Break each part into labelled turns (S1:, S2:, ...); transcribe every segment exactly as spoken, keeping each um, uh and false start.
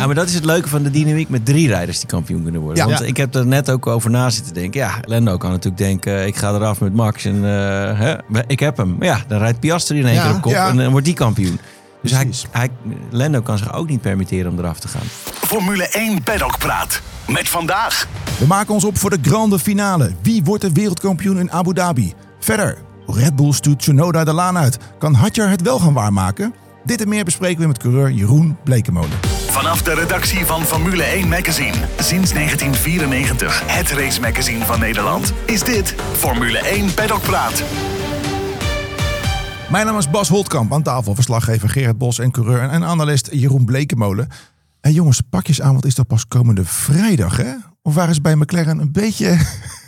S1: Ja, maar dat is het leuke van de dynamiek met drie rijders die kampioen kunnen worden. Ja. Want ja. ik heb er net ook over na zitten denken. Ja, Lando kan natuurlijk denken, ik ga eraf met Max en uh, hè, ik heb hem. Maar ja, dan rijdt Piastri in één ja, keer op kop ja. en dan wordt die kampioen. Dus hij, hij, Lando kan zich ook niet permitteren om eraf te gaan.
S2: Formule één Paddock Praat. Met vandaag.
S3: We maken ons op voor de grande finale. Wie wordt de wereldkampioen in Abu Dhabi? Verder, Red Bull stuurt Tsunoda de laan uit. Kan Hadjar het wel gaan waarmaken? Dit en meer bespreken we met coureur Jeroen Blekemolen.
S2: Vanaf de redactie van Formule één Magazine. Sinds negentien vierennegentig. Het race magazine van Nederland. Is dit Formule één Paddock Praat.
S3: Mijn naam is Bas Holtkamp. Aan tafel verslaggever Gerrit Bos en coureur en analist Jeroen Blekemolen. En jongens, pakjesavond is dat pas komende vrijdag, hè? Of waren ze bij McLaren een beetje...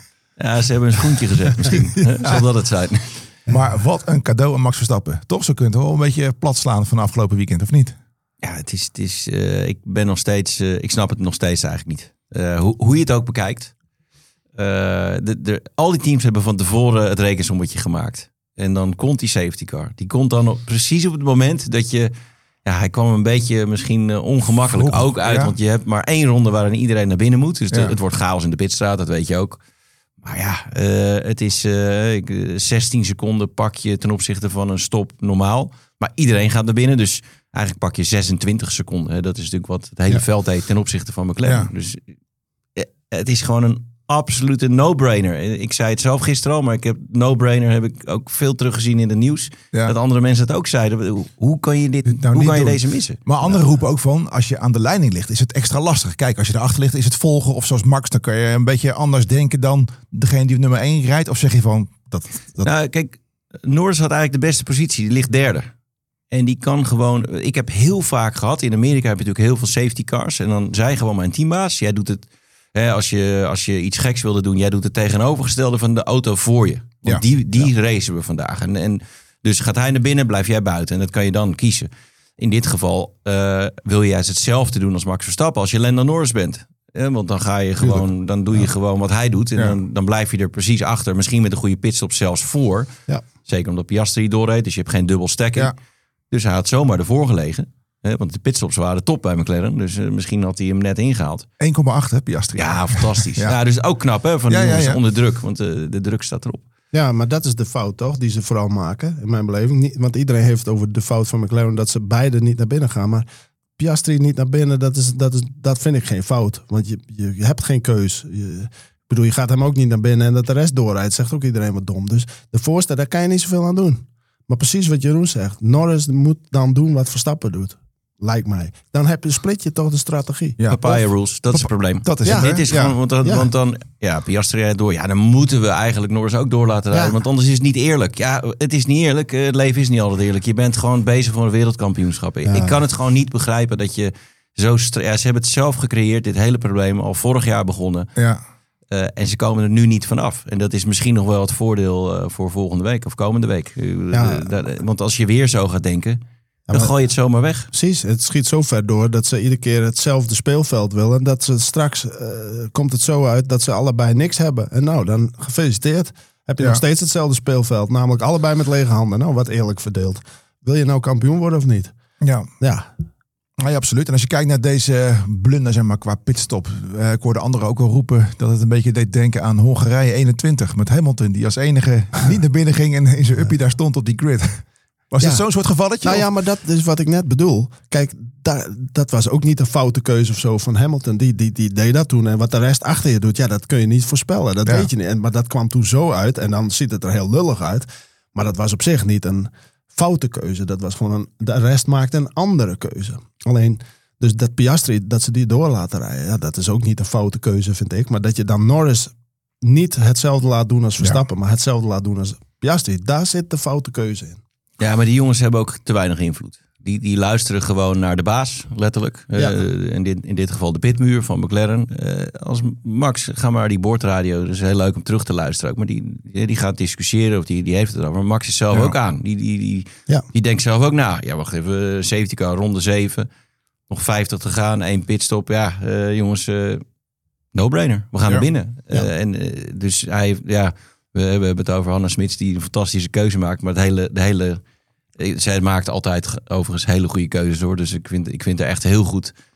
S1: Ja, ze hebben een schoentje gezet misschien. Ja. Zal dat het zijn.
S3: Maar wat een cadeau aan Max Verstappen. Toch, zo kunt het wel een beetje plat slaan van afgelopen weekend, of niet?
S1: Ja, het is, het is, uh, ik ben nog steeds, uh, ik snap het nog steeds eigenlijk niet. Uh, hoe, hoe je het ook bekijkt. Uh, de, de, al die teams hebben van tevoren het rekensommetje gemaakt. En dan komt die safety car. Die komt dan op, precies op het moment dat je... Ja, hij kwam een beetje misschien uh, ongemakkelijk Vroeg, ook uit. Ja. Want je hebt maar één ronde waarin iedereen naar binnen moet. Dus ja. de, het wordt chaos in de pitstraat, dat weet je ook. Maar ja, uh, het is uh, zestien seconden pak je ten opzichte van een stop normaal. Maar iedereen gaat naar binnen, dus eigenlijk pak je zesentwintig seconden. Hè. Dat is natuurlijk wat het hele ja. veld heet ten opzichte van McLaren. Ja. Dus uh, het is gewoon een absolute no-brainer. Ik zei het zelf gisteren al, maar ik heb no-brainer heb ik ook veel teruggezien in het nieuws. Ja. Dat andere mensen het ook zeiden. Hoe, hoe kan je, dit, nou, hoe kan je deze missen?
S3: Maar anderen nou. roepen ook van, als je aan de leiding ligt, is het extra lastig. Kijk, als je erachter ligt, is het volgen. Of zoals Max, dan kan je een beetje anders denken dan degene die op nummer één rijdt. Of zeg je van... Dat, dat...
S1: Nou, kijk, Norris had eigenlijk de beste positie. Die ligt derde. En die kan gewoon... Ik heb heel vaak gehad, in Amerika heb je natuurlijk heel veel safety cars. En dan zei gewoon mijn teambaas, jij doet het... He, als, je, als je iets geks wilde doen, jij doet het tegenovergestelde van de auto voor je. Want ja, die, die ja. racen we vandaag. En, en dus gaat hij naar binnen, blijf jij buiten. En dat kan je dan kiezen. In dit geval uh, wil je juist hetzelfde doen als Max Verstappen als je Lando Norris bent. He, want dan ga je gewoon, dan doe je ja. gewoon wat hij doet. En ja. dan, dan blijf je er precies achter. Misschien met een goede pitstop zelfs voor. Ja. Zeker omdat Piastri doorreed, dus je hebt geen dubbel stacking. Ja. Dus hij had zomaar ervoor gelegen. He, want de pitstops waren top bij McLaren. Dus uh, misschien had hij hem net ingehaald.
S3: één komma acht heb Piastri.
S1: Ja, fantastisch. ja. Ja, dus ook knap hè, van
S3: ja,
S1: die jongens
S3: ja, ja.
S1: onder druk. Want uh, de druk staat erop.
S4: Ja, maar dat is de fout toch, die ze vooral maken. In mijn beleving. Niet, want iedereen heeft het over de fout van McLaren. Dat ze beide niet naar binnen gaan. Maar Piastri niet naar binnen, dat, is, dat, is, dat vind ik geen fout. Want je, je, je hebt geen keus. Je, ik bedoel, je gaat hem ook niet naar binnen. En dat de rest doorrijdt, zegt ook iedereen wat dom. Dus de voorste, daar kan je niet zoveel aan doen. Maar precies wat Jeroen zegt. Norris moet dan doen wat Verstappen doet. Lijkt mij. Dan heb je, split je toch de strategie.
S1: Ja, papaya rules, dat is het probleem.
S3: Dat is
S1: ja,
S3: het.
S1: Dit is
S3: ja.
S1: gewoon, want dan,
S3: ja.
S1: want dan ja, Piastri rijdt door. Ja, dan moeten we eigenlijk Norris ook door laten rijden. Ja. Want anders is het niet eerlijk. Ja, het is niet eerlijk. Het leven is niet altijd eerlijk. Je bent gewoon bezig voor een wereldkampioenschap. Ja. Ik kan het gewoon niet begrijpen dat je zo... Stra- ja, ze hebben het zelf gecreëerd, dit hele probleem. Al vorig jaar begonnen. Ja. Uh, en ze komen er nu niet vanaf. En dat is misschien nog wel het voordeel uh, voor volgende week of komende week. Uh, ja. uh, dat, want als je weer zo gaat denken... Ja, dan gooi je het zomaar weg.
S4: Precies, het schiet zo ver door dat ze iedere keer hetzelfde speelveld willen. Dat ze straks uh, komt het zo uit dat ze allebei niks hebben. En nou, dan gefeliciteerd. Heb je ja. nog steeds hetzelfde speelveld. Namelijk allebei met lege handen. Nou, wat eerlijk verdeeld. Wil je nou kampioen worden of niet?
S3: Ja.
S4: Ja.
S3: Ja, absoluut. En als je kijkt naar deze blunder, zeg maar, qua pitstop. Uh, ik hoorde anderen ook al roepen dat het een beetje deed denken aan Hongarije eenentwintig. Met Hamilton, die als enige niet naar binnen ging en in zijn uppie daar stond op die grid. Was ja. dit zo'n soort gevalletje?
S4: Nou ja, maar dat is wat ik net bedoel. Kijk, daar, dat was ook niet een foute keuze of zo van Hamilton. Die, die, die deed dat toen. En wat de rest achter je doet, ja, dat kun je niet voorspellen. Dat ja. weet je niet. En, maar dat kwam toen zo uit. En dan ziet het er heel lullig uit. Maar dat was op zich niet een foute keuze. Dat was gewoon een... De rest maakte een andere keuze. Alleen, dus dat Piastri, dat ze die door laten rijden. Ja, dat is ook niet een foute keuze, vind ik. Maar dat je dan Norris niet hetzelfde laat doen als Verstappen. Ja. Maar hetzelfde laat doen als Piastri. Daar zit de foute keuze in.
S1: Ja, maar die jongens hebben ook te weinig invloed. Die, die luisteren gewoon naar de baas, letterlijk. Ja. Uh, in, dit, in dit geval de pitmuur van McLaren. Uh, als Max, ga maar die boordradio. Dat is heel leuk om terug te luisteren ook. Maar die, die gaat discussiëren of die, die heeft het erover. Maar Max is zelf ja. ook aan. Die, die, die, ja. die denkt zelf ook na. Ja, wacht even. safety car, ronde zeven. Nog vijftig te gaan. één pitstop. Ja, uh, jongens, uh, no-brainer. We gaan ja. naar binnen. Ja. Uh, en, uh, dus hij, ja... We hebben het over Hannah Smits die een fantastische keuze maakt. Maar het hele, de hele, zij maakt altijd overigens hele goede keuzes hoor. Dus ik vind, ik vind het echt heel goed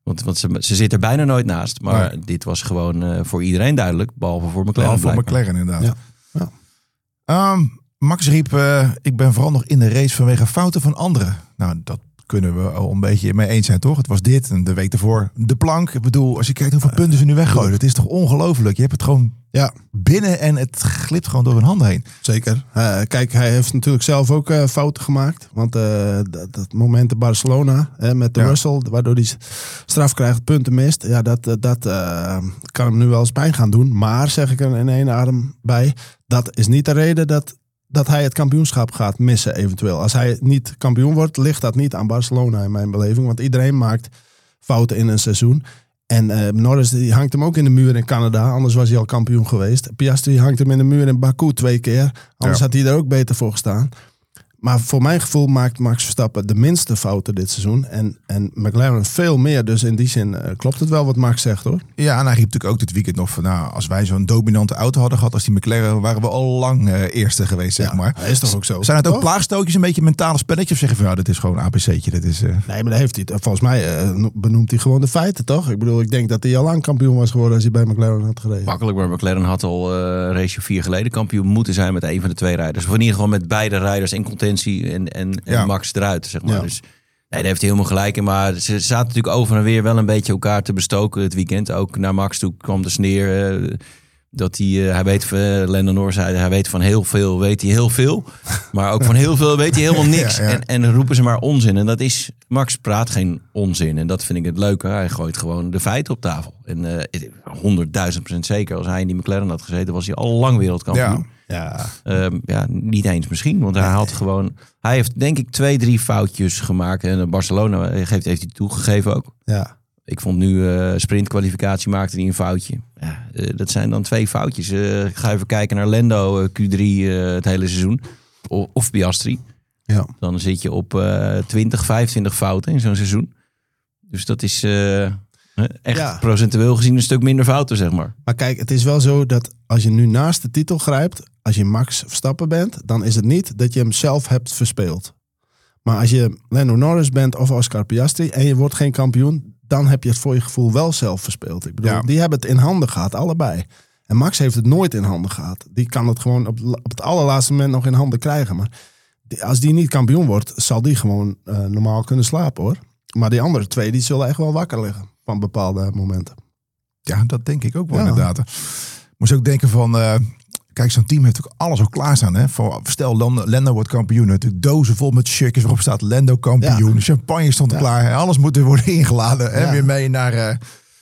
S1: Want, want ze, ze zit er bijna nooit naast. Maar
S3: Nee.
S1: dit was gewoon uh, voor iedereen duidelijk. Behalve voor McLaren.
S3: Behalve voor
S1: blijkbaar.
S3: McLaren inderdaad.
S4: Ja. Ja.
S3: Um, Max riep, uh, ik ben vooral nog in de race vanwege fouten van anderen. Nou, dat kunnen we al een beetje mee eens zijn, toch? Het was dit en de week ervoor de plank. Ik bedoel, als je kijkt hoeveel punten ze nu weggooien. Het is toch ongelooflijk. Je hebt het gewoon
S4: Ja.
S3: binnen en het glipt gewoon door hun handen heen.
S4: Zeker. Uh, kijk, hij heeft natuurlijk zelf ook uh, fouten gemaakt. Want uh, dat, dat moment in Barcelona hè, met de
S3: Ja.
S4: Russell, waardoor hij straf krijgt, punten mist. Ja, dat, dat uh, kan hem nu wel eens pijn gaan doen. Maar, zeg ik er in één adem bij, dat is niet de reden dat, dat hij het kampioenschap gaat missen eventueel. Als hij niet kampioen wordt, ligt dat niet aan Barcelona in mijn beleving. Want iedereen maakt fouten in een seizoen. En uh, Norris die hangt hem ook in de muur in Canada. Anders was hij al kampioen geweest. Piastri hangt hem in de muur in Baku twee keer. Anders
S3: Ja.
S4: had hij er ook beter voor gestaan. Maar voor mijn gevoel maakt Max Verstappen de minste fouten dit seizoen. En, en McLaren veel meer. Dus in die zin uh, klopt het wel wat Max zegt, hoor.
S3: Ja, en hij riep natuurlijk ook dit weekend nog van, nou, als wij zo'n dominante auto hadden gehad als die McLaren, waren we al lang uh, eerste geweest, zeg
S4: Ja,
S3: maar.
S4: dat is toch ook zo?
S3: Zijn het ook
S4: Toch?
S3: plaagstootjes, een beetje een mentale spelletje? Of zeggen van, ja, dit is gewoon een A B C'tje. Dit is, uh...
S4: Nee, maar dat heeft hij. Volgens mij uh, benoemt hij gewoon de feiten, toch? Ik bedoel, ik denk dat hij al lang kampioen was geworden als hij bij McLaren had gereden.
S1: Makkelijk, maar McLaren had al uh, race vier geleden kampioen moeten zijn met een van de twee rijders. Of in ieder geval met beide rijders in contentie en, en, en
S3: Ja.
S1: Max eruit, zeg maar.
S4: Ja.
S1: Dus nee, daar heeft hij helemaal gelijk in. Maar ze zaten natuurlijk over en weer wel een beetje elkaar te bestoken het weekend. Ook naar Max toe kwam de sneer uh, dat hij, uh, hij weet, uh, Lando Norris zei, hij weet van heel veel, weet hij heel veel. Maar ook van heel veel weet hij helemaal niks.
S3: Ja, ja.
S1: En, en dan roepen ze maar onzin. En dat is, Max praat geen onzin. En dat vind ik het leuke. Hij gooit gewoon de feiten op tafel. En honderdduizend uh, procent zeker, als hij in die McLaren had gezeten, was hij al lang wereldkampioen.
S3: Ja.
S4: Ja,
S1: Um, ja, niet eens misschien, want hij had gewoon... Hij heeft denk ik twee, drie foutjes gemaakt. En Barcelona heeft, heeft hij toegegeven ook.
S4: ja.
S1: Ik vond nu uh, sprintkwalificatie maakte hij een foutje. Ja, uh, dat zijn dan twee foutjes. Uh, ik ga even kijken naar Lando uh, Q drie uh, het hele seizoen. O, of Piastri.
S4: ja.
S1: Dan zit je op uh, twintig, vijfentwintig fouten in zo'n seizoen. Dus dat is uh, echt
S4: Ja.
S1: procentueel gezien een stuk minder fouten, zeg maar.
S4: Maar kijk, het is wel zo dat als je nu naast de titel grijpt, als je Max Verstappen bent, dan is het niet dat je hem zelf hebt verspeeld. Maar als je Lando Norris bent of Oscar Piastri en je wordt geen kampioen, dan heb je het voor je gevoel wel zelf verspeeld. Ik bedoel,
S3: Ja.
S4: die hebben het in handen gehad, allebei. En Max heeft het nooit in handen gehad. Die kan het gewoon op, op het allerlaatste moment nog in handen krijgen. Maar die, als die niet kampioen wordt, zal die gewoon uh, normaal kunnen slapen, hoor. Maar die andere twee, die zullen echt wel wakker liggen van bepaalde momenten.
S3: Ja, dat denk ik ook wel
S4: Ja.
S3: inderdaad. Moest ook denken van, uh, kijk, zo'n team heeft ook alles al klaarstaan. Hè? Voor, stel, Lando, Lando wordt kampioen. Natuurlijk dozen vol met shirtjes waarop staat Lando kampioen.
S4: Ja.
S3: Champagne stond er
S4: Ja.
S3: klaar. En alles moet er worden ingeladen. En
S4: Ja.
S3: weer mee naar... Uh,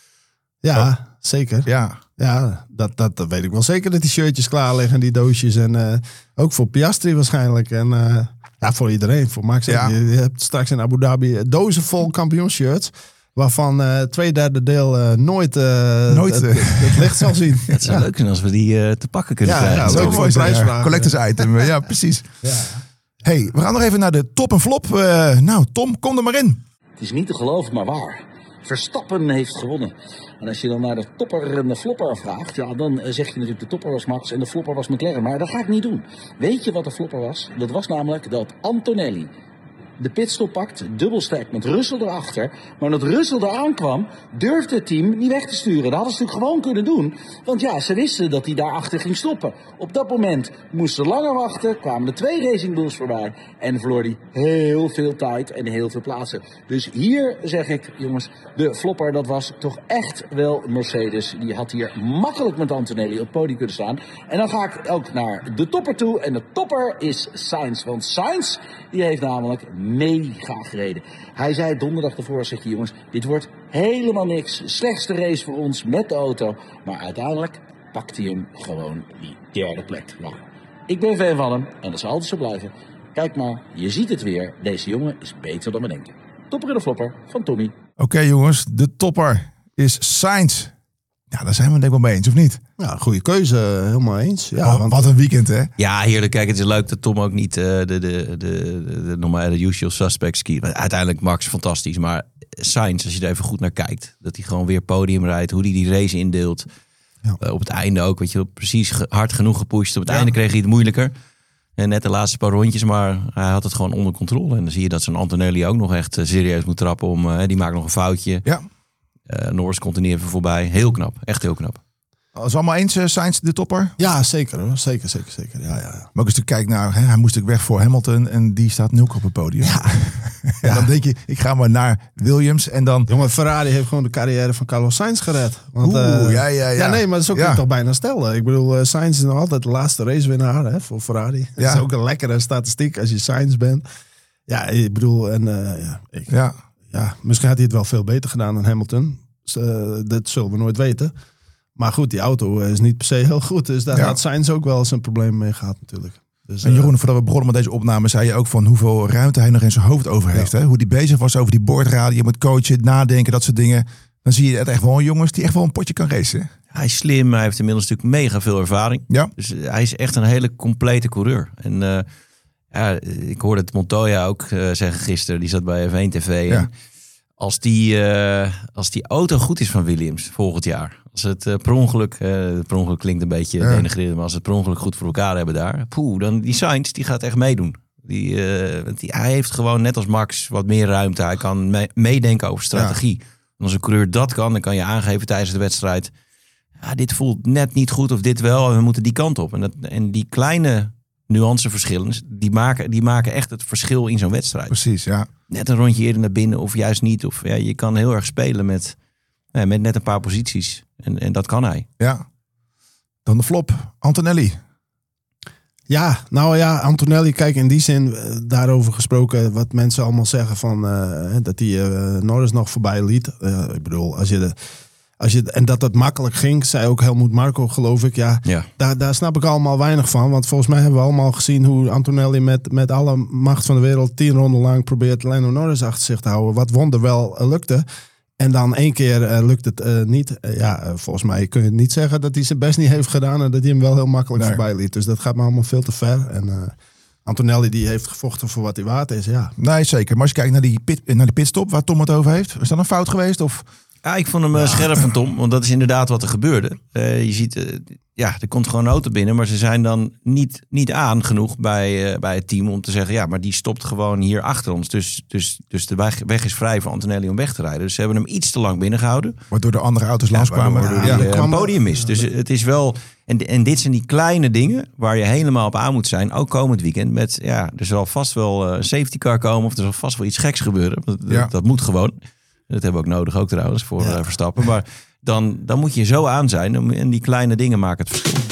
S4: Ja,
S3: Oh.
S4: zeker.
S3: ja,
S4: Ja, dat, dat, dat weet ik wel zeker dat die shirtjes klaar liggen en die doosjes. En uh, ook voor Piastri waarschijnlijk. En uh, ja, voor iedereen. Voor Max.
S3: Ja.
S4: Je, je hebt straks in Abu Dhabi dozen vol kampioenshirts. Waarvan uh, twee derde deel uh, nooit, uh,
S3: Nooit,
S4: het,
S3: uh.
S4: het, het licht zal zien.
S1: Het zou leuk zijn als we die uh, te pakken kunnen
S4: Ja,
S1: krijgen.
S4: ja,
S3: dat
S4: ook
S3: zou
S4: voor
S3: mooi
S4: een
S3: zijn.
S4: prijsvraag.
S3: Ja. Collectors item. Ja, precies.
S4: Ja.
S3: Hey, we gaan nog even naar de top en flop. Uh, nou, Tom, kom er maar in.
S5: Het is niet te geloven, maar waar. Verstappen heeft gewonnen. En als je dan naar de topper en de flopper vraagt, ja, dan zeg je natuurlijk de topper was Max en de flopper was McLaren. Maar dat ga ik niet doen. Weet je wat de flopper was? Dat was namelijk dat Antonelli de pitstop pakt, dubbelstack met Russell erachter. Maar omdat Russell eraan kwam, durfde het team niet weg te sturen. Dat hadden ze natuurlijk gewoon kunnen doen. Want ja, ze wisten dat hij daarachter ging stoppen. Op dat moment moesten ze langer wachten, kwamen er twee Racing Bulls voorbij. En verloor hij heel veel tijd en heel veel plaatsen. Dus hier zeg ik, jongens, de flopper, dat was toch echt wel Mercedes. Die had hier makkelijk met Antonelli op het podium kunnen staan. En dan ga ik ook naar de topper toe. En de topper is Sainz. Want Sainz, die heeft namelijk mega gereden. Hij zei donderdag ervoor, zegt hij, jongens, dit wordt helemaal niks. Slechtste race voor ons met de auto. Maar uiteindelijk pakt hij hem gewoon die derde plek. Nou, ik ben fan van hem en dat zal altijd zo blijven. Kijk maar, je ziet het weer. Deze jongen is beter dan we denken. Topper en de flopper van Tommy.
S3: Oké okay, jongens, de topper is Sainz. Ja, daar zijn we het denk ik wel mee eens, of niet?
S4: Ja, goede keuze, helemaal eens. Ja,
S3: oh,
S4: want
S3: wat een weekend, hè?
S1: Ja, heerlijk. Kijk, het is leuk dat Tom ook niet uh, de, de, de, de, de normale usual suspects kiest. Uiteindelijk Max fantastisch, maar Sainz, als je er even goed naar kijkt, dat hij gewoon weer podium rijdt, hoe hij die race indeelt. Ja. Uh, op het einde ook, weet je, precies ge- hard genoeg gepusht. Op het ja. einde kreeg hij het moeilijker. En net de laatste paar rondjes, maar hij had het gewoon onder controle. En dan zie je dat zo'n Antonelli ook nog echt uh, serieus moet trappen om. Uh, die maakt nog een foutje.
S3: Ja.
S1: Uh, Norris komt er niet even voorbij. Heel knap, echt heel knap.
S3: Als allemaal eens, uh, Sainz de topper?
S4: Ja, zeker hoor. Zeker, zeker, zeker. Ja, ja, ja.
S3: Maar ook als je kijkt naar, hè, hij moest ook weg voor Hamilton en die staat nul op het podium.
S4: Ja.
S3: en
S4: ja.
S3: dan denk je, ik ga maar naar Williams en dan...
S4: Jongen, Ferrari heeft gewoon de carrière van Carlos Sainz gered. Want,
S3: Oeh,
S4: uh,
S3: ja, ja, ja.
S4: Ja, nee, maar dat is ook
S3: ja.
S4: niet toch bijna stellen. Ik bedoel, uh, Sainz is nog altijd de laatste racewinnaar hè, voor Ferrari. Dat
S3: Ja.
S4: is ook een lekkere statistiek als je Sainz bent. Ja, ik bedoel, en uh, ja, ik,
S3: Ja.
S4: ja, misschien had hij het wel veel beter gedaan dan Hamilton. Dus, uh, dat zullen we nooit weten. Maar goed, die auto is niet per se heel goed. Dus daar
S3: Ja.
S4: had Sainz ook wel zijn probleem mee gehad natuurlijk. Dus,
S3: En Jeroen, voordat we begonnen met deze opname, zei je ook van hoeveel ruimte hij nog in zijn hoofd over heeft.
S4: Ja.
S3: Hè? Hoe hij bezig was over die boordradio, met coachen, nadenken, dat soort dingen. Dan zie je het echt wel een jongens die echt wel een potje kan racen.
S1: Hij is slim, hij heeft inmiddels natuurlijk mega veel ervaring.
S3: Ja.
S1: Dus uh, hij is echt een hele complete coureur. En uh, ja, ik hoorde het Montoya ook uh, zeggen gisteren, die zat bij F één T V.
S3: Ja.
S1: En als, die, uh, als die auto goed is van Williams volgend jaar, als het uh, per ongeluk, uh, per ongeluk klinkt een beetje
S3: Ja.
S1: denigrerend, maar als het per ongeluk goed voor elkaar hebben daar, poeh, dan die Sainz, die gaat echt meedoen. Die, uh, die, hij heeft gewoon net als Max wat meer ruimte. Hij kan me- meedenken over strategie. Ja. En als een coureur dat kan, dan kan je aangeven tijdens de wedstrijd, ja, dit voelt net niet goed of dit wel en we moeten die kant op. En, dat, en die kleine nuanceverschillen, die maken, die maken echt het verschil in zo'n wedstrijd.
S3: Precies, ja.
S1: Net een rondje eerder naar binnen of juist niet. Of ja, je kan heel erg spelen met, ja, met net een paar posities. En, en dat kan hij.
S3: Ja. Dan de flop, Antonelli.
S4: Ja, nou ja, Antonelli, kijk, in die zin uh, daarover gesproken, wat mensen allemaal zeggen van uh, dat hij uh, Norris nog voorbij liet. Uh, ik bedoel, als je de, als je en dat het makkelijk ging, zei ook Helmut Marko, geloof ik. Ja,
S1: Ja.
S4: daar, daar snap ik allemaal weinig van, want volgens mij hebben we allemaal gezien hoe Antonelli met, met alle macht van de wereld tien ronden lang probeert Lando Norris achter zich te houden. Wat wonderwel uh, lukte. En dan één keer uh, lukt het uh, niet. Uh, ja, uh, volgens mij kun je niet zeggen dat hij zijn best niet heeft gedaan en dat hij hem wel heel makkelijk
S3: Nee.
S4: voorbij liet. Dus dat gaat me allemaal veel te ver. En uh, Antonelli die heeft gevochten voor wat hij waard is, ja.
S3: Nee, zeker. Maar als je kijkt naar die, pit, naar die pitstop waar Tom het over heeft, is dat een fout geweest? Of?
S1: Ja, ik vond hem uh, scherp van Tom, want dat is inderdaad wat er gebeurde. Uh, je ziet, uh, ja, er komt gewoon een auto binnen, maar ze zijn dan niet, niet aan genoeg bij, uh, bij het team om te zeggen, ja, maar die stopt gewoon hier achter ons. Dus, dus, dus de weg, weg is vrij voor Antonelli om weg te rijden. Dus ze hebben hem iets te lang binnengehouden.
S3: Waardoor de andere auto's langskwamen.
S1: Waardoor
S3: Ja,
S1: hij
S3: ja.
S1: uh, een podium is. Dus het is wel, en, en dit zijn die kleine dingen waar je helemaal op aan moet zijn, ook komend weekend. Met, ja, er zal vast wel een safety car komen of er zal vast wel iets geks gebeuren. Dat,
S3: Ja.
S1: dat, dat moet gewoon. Dat hebben we ook nodig, ook trouwens, voor
S4: Ja.
S1: uh, Verstappen. Maar dan, dan moet je zo aan zijn. En die kleine dingen maken het verschil.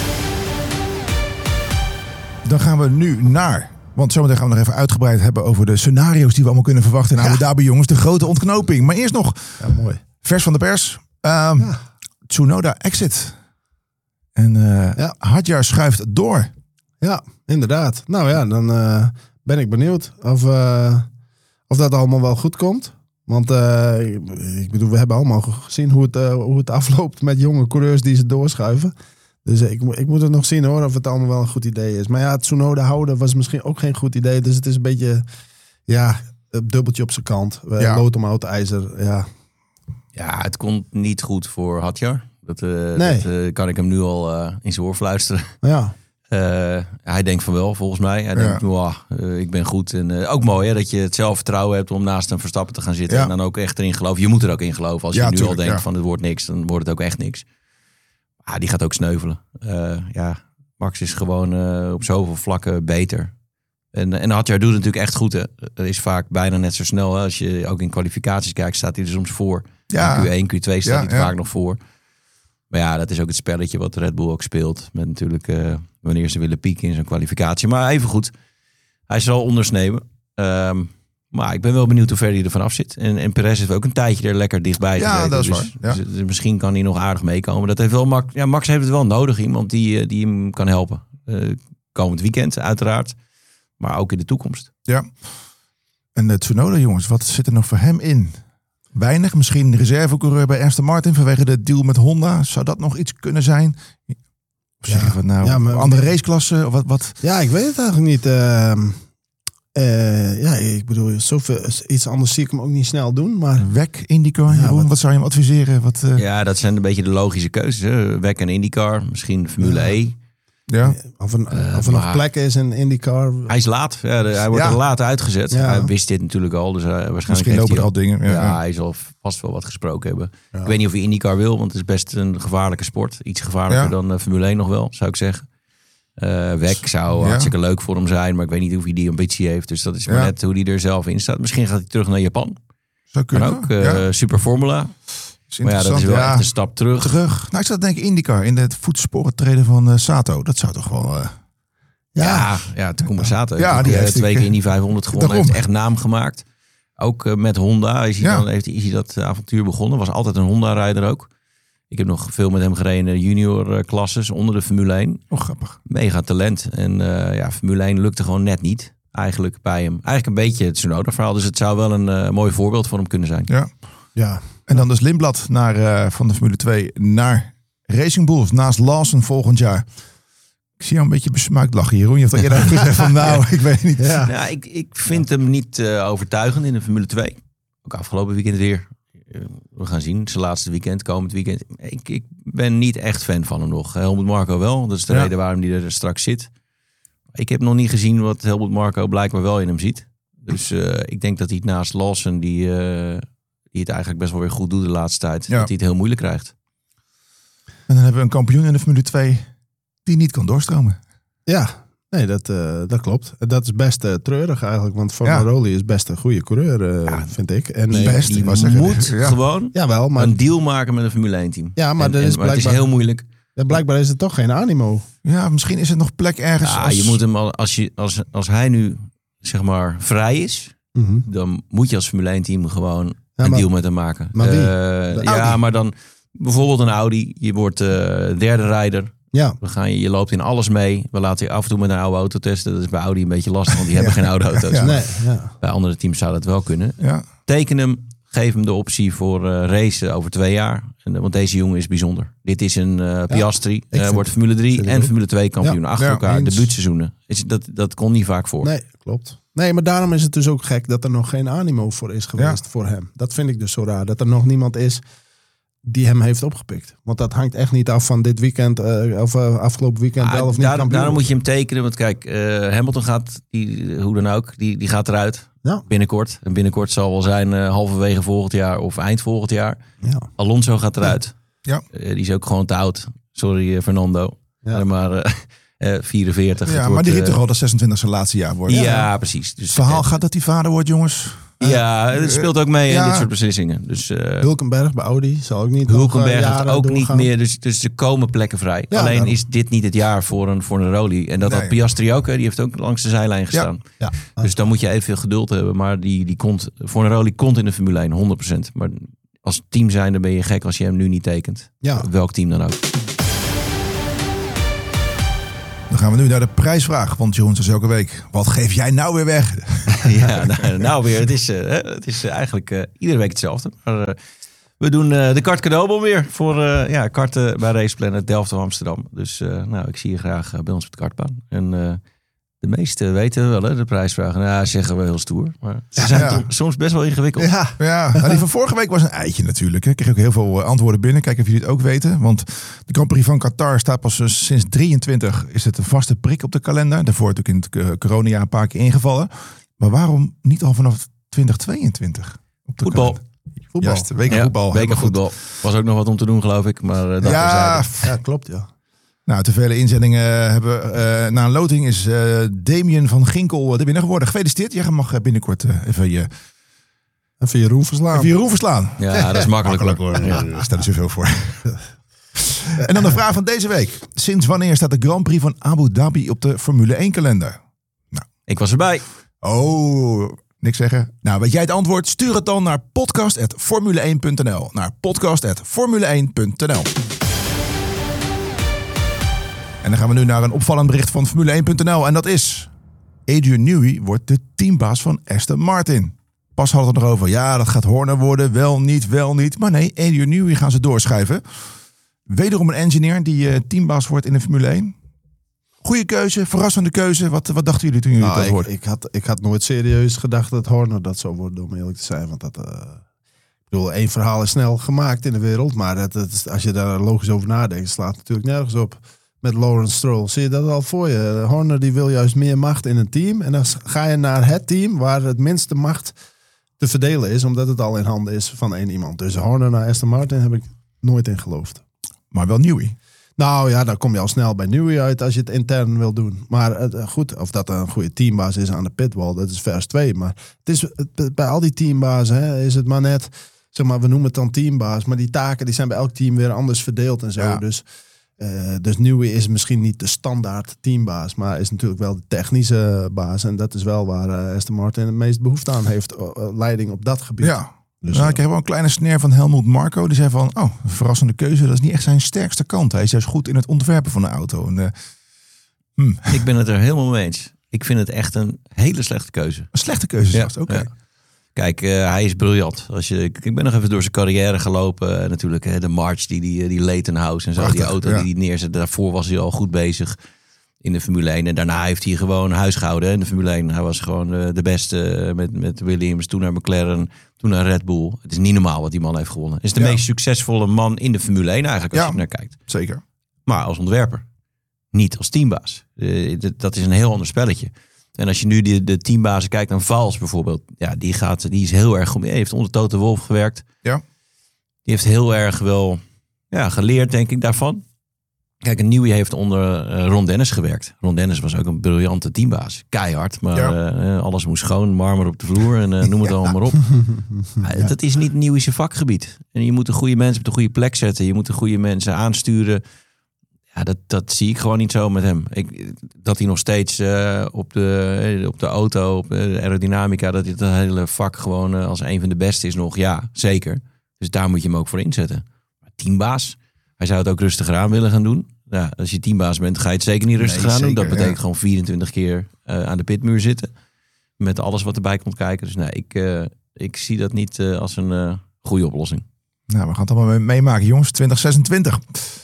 S3: Dan gaan we nu naar, want zometeen gaan we nog even uitgebreid hebben over de scenario's die we allemaal kunnen verwachten in Abu Dhabi, jongens. De grote ontknoping. Maar eerst nog,
S4: Ja, mooi.
S3: vers van de pers. Um,
S4: Ja.
S3: Tsunoda exit. En uh,
S4: Ja.
S3: Hadjar schuift door.
S4: Ja, inderdaad. Nou ja, dan uh, ben ik benieuwd of, uh, of dat allemaal wel goed komt. Want uh, ik, ik bedoel, we hebben allemaal gezien hoe het, uh, hoe het afloopt met jonge coureurs die ze doorschuiven. Dus uh, ik, ik moet het nog zien hoor, of het allemaal wel een goed idee is. Maar ja, Tsunoda houden was misschien ook geen goed idee. Dus het is een beetje, ja, een dubbeltje op zijn kant. Uh,
S3: Ja.
S4: Lood om oud ijzer, ja.
S1: Ja, het komt niet goed voor Hadjar. Dat, uh,
S4: Nee.
S1: dat uh, kan ik hem nu al uh, in zijn oor fluisteren.
S4: Ja,
S1: Uh, hij denkt van wel, volgens mij. Hij denkt, wow, uh, ik ben goed. En uh, ook mooi hè, dat je het zelfvertrouwen hebt om naast een Verstappen te gaan zitten.
S3: Ja.
S1: En dan ook echt erin geloven. Je moet er ook in geloven. Als je
S3: Ja,
S1: nu
S3: tuurlijk,
S1: al denkt
S3: ja.
S1: van het wordt niks, dan wordt het ook echt niks. Ah, die gaat ook sneuvelen. Uh, ja, Max is gewoon uh, op zoveel vlakken beter. En, en Hadjar doet het natuurlijk echt goed. Hè. Er is vaak bijna net zo snel. Hè. Als je ook in kwalificaties kijkt, staat hij er soms voor.
S3: Ja.
S1: In Q één, Q twee staat
S3: Ja,
S1: hij er
S3: ja.
S1: vaak nog voor. Maar ja, dat is ook het spelletje wat Red Bull ook speelt. Met natuurlijk uh, wanneer ze willen pieken in zo'n kwalificatie. Maar even goed, hij zal ondersnemen. Um, maar ik ben wel benieuwd hoe ver hij er vanaf zit. En, en Perez heeft ook een tijdje er lekker dichtbij
S3: Ja,
S1: gezeten.
S3: dat is
S1: dus,
S3: waar, ja.
S1: dus, dus misschien kan hij nog aardig meekomen. Dat heeft wel Max, ja, Max heeft het wel nodig. Iemand die, uh, die hem kan helpen. Uh, komend weekend uiteraard. Maar ook in de toekomst.
S3: Ja. En uh, Tsunoda, jongens, wat zit er nog voor hem in? Weinig, misschien reservecoureur bij Aston Martin vanwege de deal met Honda. Zou dat nog iets kunnen zijn? Of zeggen
S4: Ja.
S3: we nou,
S4: Ja, maar-
S3: andere raceklassen? Of wat, wat?
S4: ja, ik weet het eigenlijk niet. Uh, uh, ja, ik bedoel, zoveel, iets anders zie ik hem ook niet snel doen. Maar
S3: W E C, IndyCar,
S4: Ja,
S3: Jeroen,
S4: wat-
S3: wat zou je hem adviseren? Wat, uh,
S1: Ja, dat zijn een beetje de logische keuzes. Hè. W E C en IndyCar, misschien Formule
S4: Ja.
S1: E.
S3: Ja.
S4: Of, een,
S1: Uh,
S4: of er nog
S1: maar-
S4: plek is in IndyCar.
S1: Hij is laat. Ja, de- hij wordt
S3: Ja.
S1: er laat uitgezet.
S4: Ja.
S1: Hij wist dit natuurlijk al. Dus hij, waarschijnlijk
S3: Misschien
S1: heeft
S3: lopen er
S1: hij
S3: al dingen. Ja,
S1: Ja,
S3: ja.
S1: hij zal vast wel wat gesproken hebben.
S4: Ja.
S1: Ik weet niet of hij IndyCar wil, want het is best een gevaarlijke sport. Iets gevaarlijker
S3: Ja.
S1: dan uh, Formule één nog wel, zou ik zeggen. Uh, Weg zou
S3: Ja.
S1: hartstikke leuk voor hem zijn, maar ik weet niet of hij die ambitie heeft. Dus dat is maar
S3: Ja.
S1: net hoe hij er zelf in staat. Misschien gaat hij terug naar Japan.
S3: Zou
S1: Kan
S3: kunnen.
S1: ook. Uh,
S3: ja.
S1: Super Formula.
S3: Is
S1: Maar ja, dat is
S3: interessant.
S1: wel
S3: Ja.
S1: echt een stap terug.
S3: Terug. Nou, ik zat te denken IndyCar in het voetsporen treden van uh, Sato. Dat zou toch wel... Uh,
S1: Ja, ja, Takuma Sato.
S3: Ja,
S1: Ja,
S3: die
S1: die
S3: heeft
S1: twee
S3: ik,
S1: keer in die vijfhonderd gewonnen.
S3: daarom.
S1: Heeft echt naam gemaakt. Ook uh, met Honda is hij,
S3: Ja.
S1: dan, heeft, hij- is hij dat uh, avontuur begonnen. Was altijd een Honda-rijder ook. Ik heb nog veel met hem gereden in junior uh, klasses onder de Formule één.
S3: oh, grappig.
S1: Mega talent. En uh, ja, Formule één lukte gewoon net niet. Eigenlijk bij hem. Eigenlijk een beetje het Tsunoda-verhaal. Dus het zou wel een uh, mooi voorbeeld voor hem kunnen zijn.
S3: Ja.
S4: Ja.
S3: En dan dus Lindblad naar, uh, van de Formule twee naar Racing Bulls. Naast Lawson volgend jaar. Ik zie jou een beetje besmuikt lachen, Jeroen. Je hebt al eerder gezegd van nou, ik weet niet.
S4: Ja.
S1: Ja, ik, ik vind hem niet uh, overtuigend in de Formule twee. Ook afgelopen weekend weer. Uh, we gaan zien. Zijn laatste weekend, komend weekend. Ik, ik ben niet echt fan van hem nog. Helmut Marko wel. Dat is de
S3: Ja.
S1: reden waarom hij er straks zit. Ik heb nog niet gezien wat Helmut Marko blijkbaar wel in hem ziet. Dus uh, ik denk dat hij het naast Lawson, die, uh, die het eigenlijk best wel weer goed doet de laatste tijd,
S3: Ja.
S1: dat hij het heel moeilijk krijgt.
S3: En dan hebben we een kampioen in de Formule twee die niet kan doorstromen.
S4: Ja, nee, dat, uh, dat klopt. En dat is best uh, treurig eigenlijk. Want Van
S3: Ja.
S4: Roli is best een goede coureur, uh,
S3: Ja,
S4: vind ik. En,
S3: die
S4: uh,
S3: best.
S1: Die
S3: ik wou zeggen,
S1: moet
S3: ja.
S1: gewoon
S4: Jawel, maar,
S1: een deal maken met een Formule één team.
S4: ja, maar,
S1: En-
S4: er
S1: en-
S4: is
S1: maar het is
S4: blijkbaar,
S1: heel moeilijk.
S4: ja, blijkbaar is er toch geen animo.
S3: Ja, misschien is er nog plek ergens.
S1: Ja,
S3: als-
S1: je moet hem al, als, je, als, als hij nu zeg maar vrij is,
S4: Mhm.
S1: dan moet je als Formule één team gewoon
S4: Ja,
S1: een
S4: maar-
S1: deal met hem maken.
S4: maar wie?
S1: Eh,
S4: De
S1: ja,
S4: Audi?
S1: maar dan bijvoorbeeld een Audi. Je wordt uh, derde rijder.
S4: Ja,
S1: We gaan je, je loopt in alles mee. We laten je af en toe met een oude auto testen. Dat is bij Audi een beetje lastig, want die hebben geen oude auto's.
S3: Ja.
S4: nee, ja.
S1: Bij andere teams zou dat wel kunnen.
S3: Ja,
S1: Teken hem, geef hem de optie voor uh, racen over twee jaar. En, uh, want deze jongen is bijzonder. Dit is een uh, Piastri.
S4: ik
S1: Uh,
S4: vind-
S1: wordt Formule drie
S4: vind ik
S1: en
S4: ook.
S1: Formule twee kampioen
S4: Ja.
S1: achter
S3: Ja,
S1: elkaar.
S4: eens.
S1: Debuutseizoenen. Is, dat, dat komt niet vaak voor.
S4: Nee, klopt. Nee, maar daarom is het dus ook gek dat er nog geen animo voor is geweest
S3: Ja.
S4: voor hem. Dat vind ik dus zo raar. Dat er nog niemand is die hem heeft opgepikt. Want dat hangt echt niet af van dit weekend, uh, of uh, afgelopen weekend
S1: Ah,
S4: wel of niet
S1: daarom,
S4: kampioen
S1: daarom moet je
S4: wordt.
S1: hem tekenen. Want kijk, uh, Hamilton gaat, die, hoe dan ook, die, die gaat eruit.
S4: Ja.
S1: Binnenkort. En binnenkort zal wel zijn uh, halverwege volgend jaar of eind volgend jaar.
S4: Ja.
S1: Alonso gaat eruit.
S3: Ja.
S1: Uh, die is ook gewoon te oud. Sorry uh, Fernando.
S4: Ja.
S1: Uh, maar uh, uh, vierenveertig.
S3: ja
S1: Het
S3: maar
S1: wordt,
S3: die riep
S1: uh,
S3: toch al dat zesentwintigste laatste jaar wordt.
S1: Ja, precies. Dus,
S3: Het verhaal
S1: uh,
S3: gaat dat hij vader wordt, jongens.
S1: ja, het speelt ook mee in
S3: ja.
S1: dit soort beslissingen. Dus uh,
S4: Hulkenberg bij Audi zal ook niet.
S1: Hulkenberg
S4: nog, uh,
S1: gaat
S4: jaren
S1: ook niet
S4: doorgaan.
S1: meer. Dus, dus er komen plekken vrij.
S4: Ja,
S1: Alleen
S4: daarom.
S1: is dit niet het jaar voor een, voor een Roli. En dat
S3: Nee.
S1: had Piastri ook. Hè. Die heeft ook langs de zijlijn gestaan.
S4: Ja.
S1: Dus dan moet je even veel geduld hebben. Maar die, die komt, voor een Roli komt in de Formule één, honderd procent. Maar als team zijn, dan ben je gek als je hem nu niet tekent.
S4: Ja.
S1: Welk team dan ook.
S3: Dan gaan we nu naar de prijsvraag. Want Jeroen zegt elke week, wat geef jij nou weer weg?
S1: Ja, nou, nou weer. Het is, uh, het is uh, eigenlijk uh, iedere week hetzelfde. Maar uh, we doen uh, de kart cadeaubon weer. Voor uh, ja, karten bij Raceplanet Delft of Amsterdam. Dus uh, nou, ik zie je graag uh, bij ons op de kartbaan. En uh, de meesten weten wel, hè, de prijsvragen. Nou, zeggen we heel stoer. Maar ze zijn
S3: Ja.
S1: toch soms best wel ingewikkeld.
S4: Ja.
S3: Ja, nou, die van vorige week was een eitje natuurlijk. Ik kreeg ook heel veel uh, antwoorden binnen. Kijk of jullie het ook weten. Want de Grand Prix van Qatar staat pas uh, sinds drieëntwintig. Is het een vaste prik op de kalender. Daarvoor natuurlijk in het uh, coronajaar een paar keer ingevallen. Maar waarom niet al vanaf twintig tweeëntwintig? Op de
S1: Voetbal.
S3: kalender?
S4: Voetbal.
S3: Juist, weken
S1: Ja,
S3: voetbal.
S1: weken
S3: helemaal goed.
S1: voetbal. Was ook nog wat om te doen, geloof ik. Maar uh, dat
S3: Ja,
S1: terzijde.
S4: Ja, klopt, ja.
S3: nou, te vele inzendingen hebben. Uh, na een loting is uh, Damien van Ginkel de winnaar geworden. Gefeliciteerd. Jij mag uh, binnenkort uh, even je
S4: Even Jeroen verslaan.
S3: even Jeroen verslaan.
S1: Ja, dat is makkelijk.
S3: Makkelijk hoor. Ja, daar stel er zoveel voor. En dan de vraag van deze week. Sinds wanneer staat de Grand Prix van Abu Dhabi op de Formule één kalender?
S1: Ik was erbij.
S3: Oh, niks zeggen. Nou, weet jij het antwoord? Stuur het dan naar podcast at formule één punt n l. Naar podcast at formule één punt n l. En dan gaan we nu naar een opvallend bericht van formule één punt n l. En dat is... Adrian Newey wordt de teambaas van Aston Martin. Pas hadden we het nog over. Ja, dat gaat Horner worden. Wel niet, wel niet. Maar nee, Adrian Newey gaan ze doorschrijven. Wederom een engineer die uh, teambaas wordt in de Formule één. Goeie keuze, verrassende keuze. Wat, wat dachten jullie toen jullie
S4: Nou,
S3: dat
S4: ik,
S3: hoorden?
S4: ik, had, ik had nooit serieus gedacht dat Horner dat zou worden, om eerlijk te zijn. Want dat, uh, ik bedoel, één verhaal is snel gemaakt in de wereld. Maar dat, dat is, als je daar logisch over nadenkt, slaat het natuurlijk nergens op. met Lawrence Stroll. Zie je dat al voor je? Horner die wil juist meer macht in een team. En dan ga je naar het team waar het minste macht te verdelen is. Omdat het al in handen is van één iemand. Dus Horner naar Aston Martin heb ik nooit in geloofd.
S3: Maar wel Newey.
S4: Nou ja, dan kom je al snel bij Newey uit als je het intern wil doen. Maar uh, goed, of dat een goede teambaas is aan de pitwall, dat is vers twee. Maar het is, het, bij al die teambazen hè, is het maar net, zeg maar, we noemen het dan teambaas. Maar die taken die zijn bij elk team weer anders verdeeld en zo.
S3: Ja.
S4: Dus, uh, dus Newey is misschien niet de standaard teambaas, maar is natuurlijk wel de technische baas. En dat is wel waar uh, Aston Martin het meest behoefte aan heeft, uh, leiding op dat gebied.
S3: Ja.
S4: Dus,
S3: nou,
S4: uh,
S3: ik heb wel een kleine sneer van Helmut Marko. Die zei van, oh, een verrassende keuze. Dat is niet echt zijn sterkste kant. Hij is juist goed in het ontwerpen van de auto. En, uh, hmm.
S1: Ik ben het er helemaal mee eens. Ik vind het echt een hele slechte keuze.
S3: Een slechte keuze,
S1: Ja,
S3: ja, oké.
S1: ja. Kijk, uh, hij is briljant. Als je, ik, ik ben nog even door zijn carrière gelopen. Uh, natuurlijk hè, de March, die, die, die Leighton House en zo.
S3: Prachtig,
S1: die auto
S3: ja.
S1: die hij neerzet. Daarvoor was hij al goed bezig in de Formule één. En daarna heeft hij gewoon huis gehouden hè, in de Formule één. Hij was gewoon uh, de beste uh, met, met Williams. Toen naar McLaren, toen naar Red Bull. Het is niet normaal wat die man heeft gewonnen. Het is de
S3: Ja.
S1: meest succesvolle man in de Formule één eigenlijk, als
S3: Ja.
S1: je er naar kijkt.
S3: Zeker.
S1: Maar als ontwerper. Niet als teambaas. Uh, dat, dat is een heel ander spelletje. En als je nu de, de teambazen kijkt naar Vals bijvoorbeeld. Ja, die, gaat, die is heel erg goed. Hij heeft onder Toto Wolff gewerkt.
S3: Ja.
S1: Die heeft heel erg wel ja, geleerd, denk ik, daarvan. Kijk, een Newey heeft onder uh, Ron Dennis gewerkt. Ron Dennis was ook een briljante teambaas. Keihard, maar
S3: Ja.
S1: uh, alles moest schoon. Marmer op de vloer en uh, noem het
S3: Ja.
S1: allemaal maar op. Ja. Dat is niet Newey's vakgebied. En je moet de goede mensen op de goede plek zetten. Je moet de goede mensen aansturen. Ja, dat, dat zie ik gewoon niet zo met hem. Ik, dat hij nog steeds uh, op, de, op de auto, op de aerodynamica, dat hij dat hele vak gewoon uh, als een van de beste is nog. Ja, zeker. Dus daar moet je hem ook voor inzetten. Maar teambaas, hij zou het ook rustiger aan willen gaan doen. Ja, als je teambaas bent, ga je het zeker niet rustiger
S3: Nee,
S1: aan doen.
S3: zeker,
S1: Dat betekent
S3: ja.
S1: gewoon vierentwintig keer uh, aan de pitmuur zitten. Met alles wat erbij komt kijken. Dus nee, ik, uh, ik zie dat niet uh, als een uh, goede oplossing.
S3: Nou, we gaan het allemaal meemaken, jongens. twintig zesentwintig.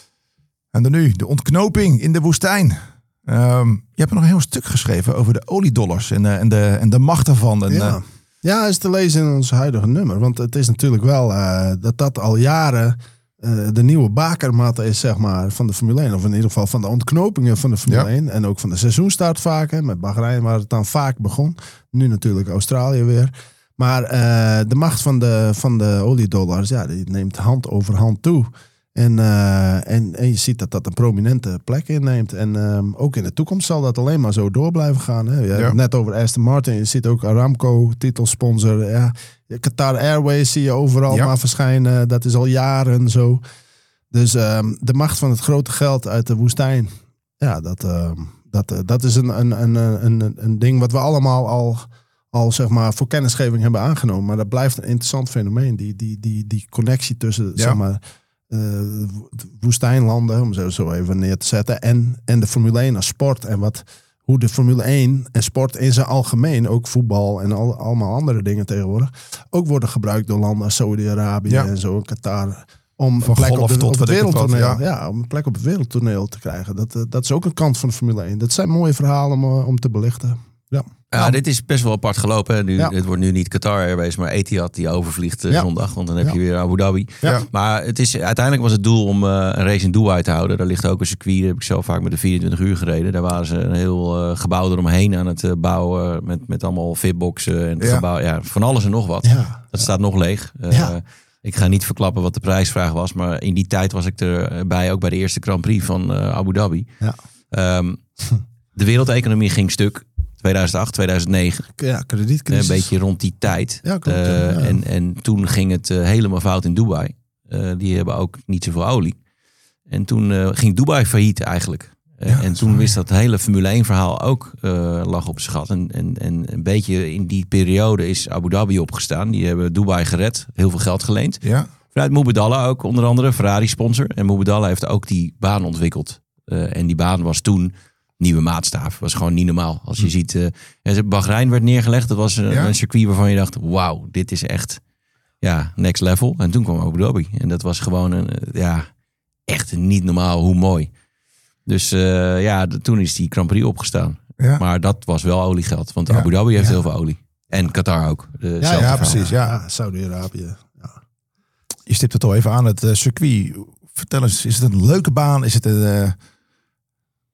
S3: En dan nu, de ontknoping in de woestijn. Um, je hebt nog een heel stuk geschreven over de oliedollars en, uh, en, de, en de macht daarvan. En,
S4: Ja.
S3: uh,
S4: Ja, is te lezen in ons huidige nummer. Want het is natuurlijk wel uh, dat dat al jaren uh, de nieuwe bakermat is, zeg maar, van de Formule één. Of in ieder geval van de ontknopingen van de Formule
S3: Ja.
S4: één. En ook van de seizoenstart vaak. Hè, met Bahrein, waar het dan vaak begon. Nu natuurlijk Australië weer. Maar uh, de macht van de, van de oliedollars, ja, die neemt hand over hand toe. En, uh, en, en je ziet dat dat een prominente plek inneemt. En um, ook in de toekomst zal dat alleen maar zo door blijven gaan. Hè. Je hebt
S3: Ja.
S4: het net over Aston Martin. Je ziet ook Aramco, titelsponsor. Ja. Qatar Airways zie je overal
S3: Ja.
S4: maar verschijnen. Dat is al jaren zo. Dus um, de macht van het grote geld uit de woestijn. Ja, dat, uh, dat, uh, dat is een, een, een, een, een ding wat we allemaal al, al zeg maar, voor kennisgeving hebben aangenomen. Maar dat blijft een interessant fenomeen. Die, die, die, die connectie tussen...
S3: Ja.
S4: Zeg maar, Uh, woestijnlanden, om zo, zo even neer te zetten. En, en de Formule één als sport. En wat, hoe de Formule één en sport in zijn algemeen, ook voetbal en al, allemaal andere dingen tegenwoordig, ook worden gebruikt door landen als Saudi-Arabië
S3: Ja.
S4: en zo, Qatar. Om
S3: Van
S4: een plek
S3: golf
S4: op, de,
S3: tot
S4: op het
S3: weet ik wat,
S4: wereldtoneel.
S3: ja.
S4: Ja, om een plek op het wereldtoneel te krijgen. Dat, uh, dat is ook een kant van de Formule één. Dat zijn mooie verhalen om, uh, om te belichten. Ja.
S1: Ja,
S4: Nou,
S1: dit is best wel apart gelopen. Hè. Nu,
S4: Ja.
S1: Het wordt nu niet Qatar Airways, maar Etihad die overvliegt uh,
S4: Ja.
S1: zondag. Want dan heb
S4: Ja.
S1: je weer Abu Dhabi.
S3: Ja.
S1: Maar het is, uiteindelijk was het doel om uh, een race in Dubai te houden. Daar ligt ook een circuit. Daar heb ik zelf vaak met de vierentwintig uur gereden. Daar waren ze een heel uh, gebouw eromheen aan het uh, bouwen. Met, met allemaal fitboxen en het
S3: Ja.
S1: gebouw. Ja, van alles en nog wat.
S4: ja.
S1: Dat staat nog leeg. Uh,
S4: Ja.
S1: Ik ga niet verklappen wat de prijsvraag was. Maar in die tijd was ik erbij. Ook bij de eerste Grand Prix van uh, Abu Dhabi.
S4: Ja.
S1: Um, de wereldeconomie ging stuk. tweeduizend acht, tweeduizend negen.
S4: Ja, kredietcrisis.
S1: Een beetje rond die tijd.
S4: Ja, klopt, ja.
S1: Uh,
S4: Ja.
S1: En, en toen ging het uh, helemaal fout in Dubai. Uh, die hebben ook niet zoveel olie. En toen uh, ging Dubai failliet eigenlijk. Uh,
S3: Ja,
S1: en toen wist dat hele Formule één verhaal ook uh, lag op zijn gat. En, en, en een beetje in die periode is Abu Dhabi opgestaan. Die hebben Dubai gered. Heel veel geld geleend.
S3: ja.
S1: Vanuit Mubadala ook onder andere. Ferrari sponsor. En Mubadala heeft ook die baan ontwikkeld. Uh, en die baan was toen nieuwe maatstaaf. Was gewoon niet normaal. Als je hm. ziet, uh, Bahrein werd neergelegd. Dat was een,
S3: Ja.
S1: een circuit waarvan je dacht, wauw, dit is echt ja, next level. En toen kwam Abu Dhabi. En dat was gewoon een, ja, echt niet normaal hoe mooi. Dus uh, ja, de, toen is die Grand Prix opgestaan.
S3: Ja.
S1: Maar dat was wel oliegeld. Want
S3: Ja.
S1: Abu Dhabi heeft
S3: Ja.
S1: heel veel olie. En Qatar ook.
S4: Ja,
S3: ja,
S1: Hetzelfde verhaal.
S3: precies. Ja.
S4: Ja, Saudi-Arabië. Ja.
S3: Je stipt het al even aan, het uh, circuit. Vertel eens, is het een leuke baan? Is het een, uh,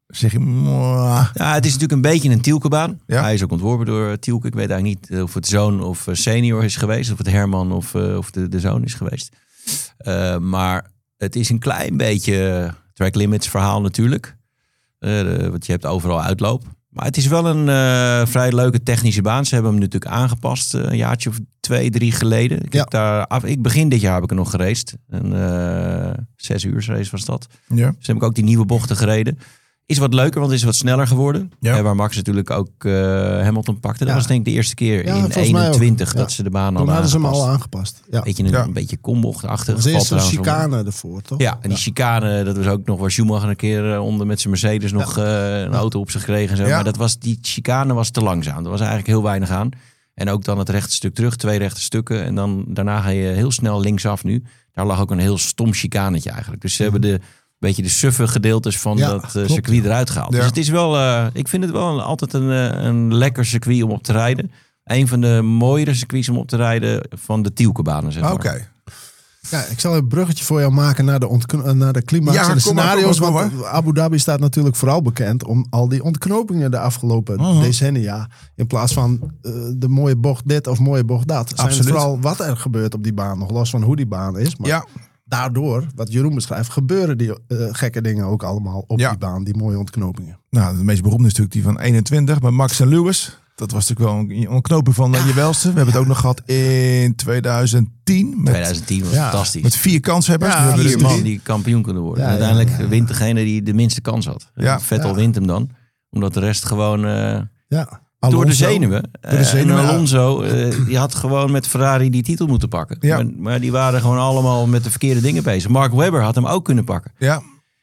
S3: Zeg je... mwah.
S1: Ja, het is natuurlijk een beetje een Tielke-baan.
S3: Ja.
S1: Hij is ook ontworpen door Tielke. Ik weet eigenlijk niet of het zoon of senior is geweest. Of het Herman of, uh, of de, de zoon is geweest. Uh, maar het is een klein beetje track limits verhaal natuurlijk. Uh, de, want je hebt overal uitloop. Maar het is wel een uh, vrij leuke technische baan. Ze hebben hem natuurlijk aangepast uh, een jaartje of twee, drie geleden. Ik,
S4: Ja.
S1: heb daar af, ik begin dit jaar heb ik er nog geraced. Een uh, zes uur race was dat.
S3: Ja.
S1: Dus heb ik ook die nieuwe bochten gereden. Is wat leuker, want het is wat sneller geworden.
S3: Ja.
S1: Ja. Waar Max natuurlijk ook uh, Hamilton pakte. Dat
S4: Ja.
S1: was denk ik de eerste keer
S4: Ja,
S1: in
S4: volgens mij
S1: eenentwintig
S4: ook.
S1: dat
S4: Ja.
S1: ze de baan
S4: Toen
S1: hadden
S4: hadden ze hem
S1: aangepast.
S4: al aangepast. Ja.
S1: Weet je, een,
S3: Ja.
S1: een beetje kombochtachtig.
S4: Dat was eerst
S1: Valt
S4: een
S1: trouwens om.
S4: chicane ervoor, toch?
S1: Ja, en die chicane, dat was ook nog waar Schumacher een keer uh, onder met zijn Mercedes nog uh, een auto op zich kreeg en zo.
S3: Ja.
S1: Maar dat was, die chicane was te langzaam. Er was eigenlijk heel weinig aan. En ook dan het rechte stuk terug, twee rechte stukken. En dan daarna ga je heel snel linksaf nu. Daar lag ook een heel stom chicanetje eigenlijk. Dus ze hebben de beetje de suffe gedeeltes van
S4: Ja,
S1: dat uh,
S4: klopt,
S1: circuit
S4: ja.
S1: eruit gehaald.
S3: Ja.
S1: Dus het is wel, uh, ik vind het wel een, altijd een, uh, een lekker circuit om op te rijden. Een van de mooiere circuits om op te rijden van de Tielke-banen, zeg maar.
S3: Oké.
S4: Ja, ik zal een bruggetje voor jou maken naar de, ontkno- naar de climax
S3: Ja,
S4: en de
S3: kom maar,
S4: scenario's.
S3: kom maar, kom
S4: Want Abu Dhabi staat natuurlijk vooral bekend om al die ontknopingen de afgelopen
S3: Mhm.
S4: decennia. In plaats van uh, de mooie bocht dit of mooie bocht dat. Zijn
S3: Absoluut.
S4: vooral wat er gebeurt op die baan. Nog los van hoe die baan is. Maar
S3: Ja,
S4: daardoor, wat Jeroen beschrijft, gebeuren die uh, gekke dingen ook allemaal op
S3: Ja.
S4: die baan. Die mooie ontknopingen.
S3: nou, de meest beroemde is natuurlijk die van eenentwintig met Max en Lewis. Dat was natuurlijk wel een ontknoping van uh, je welste. We hebben het ook nog gehad in tweeduizend tien. Met,
S1: tweeduizend tien was
S4: Ja,
S1: fantastisch.
S3: met vier kanshebbers.
S4: Ja,
S3: We hebben
S1: Vier
S3: dus
S1: man
S3: drie.
S1: die kampioen kunnen worden.
S4: Ja,
S1: En
S4: ja,
S1: uiteindelijk
S4: ja.
S1: wint degene die de minste kans had.
S3: Ja.
S1: Vettel
S4: Ja.
S1: wint hem dan. Omdat de rest gewoon uh,
S4: Ja.
S1: door de
S3: Alonso.
S1: zenuwen.
S3: Door de
S1: Uh,
S3: zenuwen,
S1: en
S3: ja.
S1: Alonso, uh, die had gewoon met Ferrari die titel moeten pakken.
S3: Ja.
S1: Maar, maar die waren gewoon allemaal met de verkeerde dingen bezig. Mark Webber had hem ook kunnen pakken.
S3: Ja.